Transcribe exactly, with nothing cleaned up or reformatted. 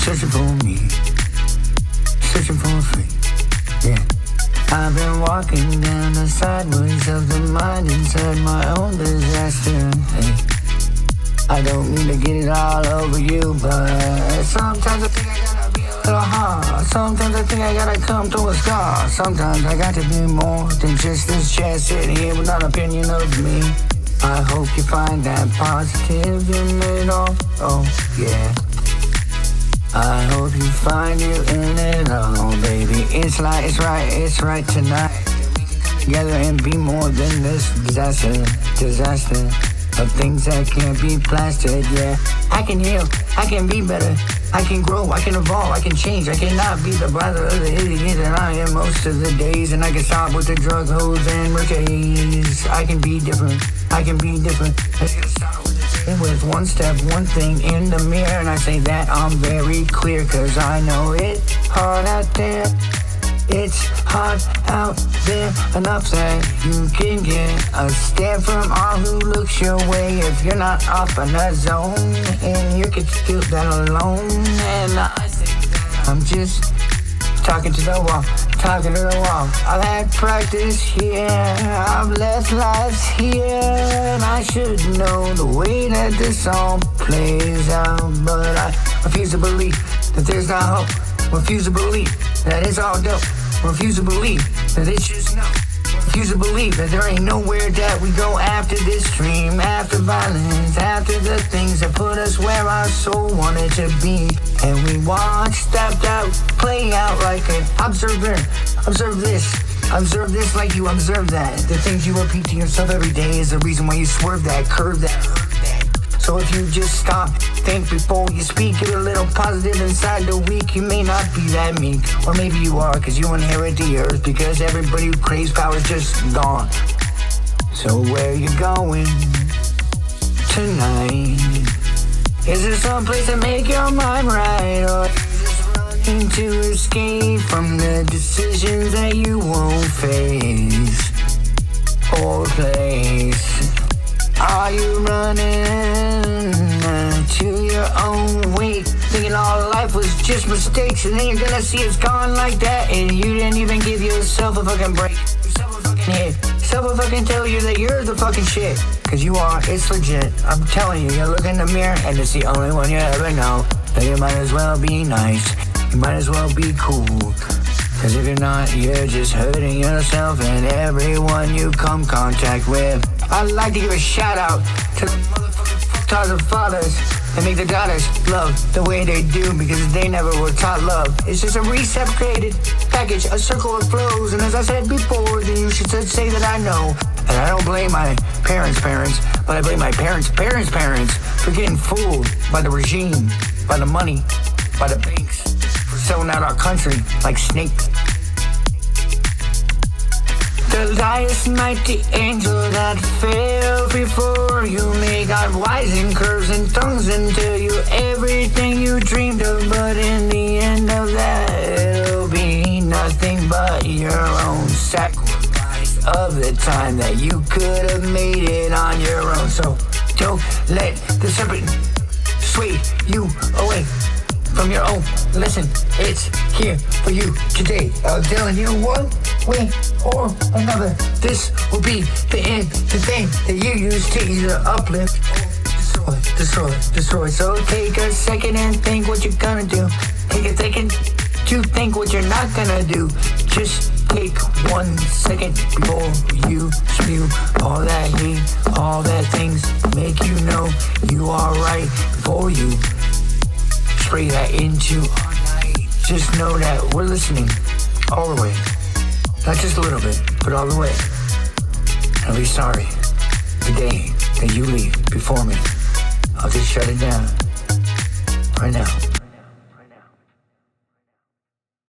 searching for me, searching for a friend, yeah. I've been walking down the sideways of the mind inside my own disaster, hey. I don't mean to get it all over you, but sometimes I think I gotta be a little hard. Sometimes I think I gotta come through a scar. Sometimes I got to be more than just this chair sitting here with an opinion of me. I hope you find that positive in it all, oh yeah. I hope you find you in it all, baby. It's like, it's right, it's right tonight. We can come together and be more than this disaster, disaster of things that can't be plastered, yeah. I can heal, I can be better, I can grow, I can evolve, I can change. I cannot be the brother of the idiot that I am most of the days. And I can stop with the drug hoes and merchandise. I can be different, I can be different. I can start with the with one step, one thing in the mirror. And I say that I'm very clear, cause I know it's hard out there. It's hard out there, enough that you can get a stare from all who looks your way. If you're not off in a zone and you can feel that alone. And I think that I'm just talking to the wall, talking to the wall. I've had practice here, I've left lives here, and I should know the way that this song plays out. But I refuse to believe that there's no hope, refuse to believe that it's all dope, refuse to believe that it's just no, refuse to believe that there ain't nowhere that we go after this dream, after violence, after the things that put us where our soul wanted to be. And we watch that out, play out like an observer. Observe this, observe this like you observe that. The things you repeat to yourself every day is the reason why you swerve that, curve that, hurt that. So if you just stop, think before you speak, get a little positive inside the week. You may not be that meek, or maybe you are, cause you inherit the earth, because everybody who craves power is just gone. So where you going tonight? Is there some place to make your mind right, or are you just running to escape from the decisions that you won't face or place? Are you running to your own weight, thinking all life was just mistakes, and then you're gonna see it's gone like that, and you didn't even give yourself a fucking break, yourself a fucking hit, yourself a fucking tell you that you're the fucking shit, cause you are, it's legit. I'm telling you, you look in the mirror and it's the only one you ever know. Then you might as well be nice, you might as well be cool, cause if you're not, you're just hurting yourself and everyone you come contact with. I'd like to give a shout out to the motherfucking fathers and fathers that make their daughters love the way they do, because they never were taught love. It's just a reciprocated package, a circle of flows. And as I said before, then you should say that I know. And I don't blame my parents' parents, but I blame my parents' parents' parents for getting fooled by the regime, by the money, by the banks, for selling out our country like snakes. The highest mighty angel that fell before you may got wise and curves and tongues and tell you everything you dreamed of, but in the end of that it'll be nothing but your own sacrifice of the time that you could have made it on your own. So don't let the serpent sway you away from your own lesson. It's here for you today. I'm telling you one way or another, this will be the end, the thing that you use to either uplift or destroy, destroy, destroy. So take a second and think what you're gonna do. Take a second to think what you're not gonna do. Just take one second before you spew all that hate, all that things make you know you are right, before you spray that into our night. Just know that we're listening all the way. Not just a little bit, but all the way. I'll be sorry the day that you leave before me. I'll just shut it down right now.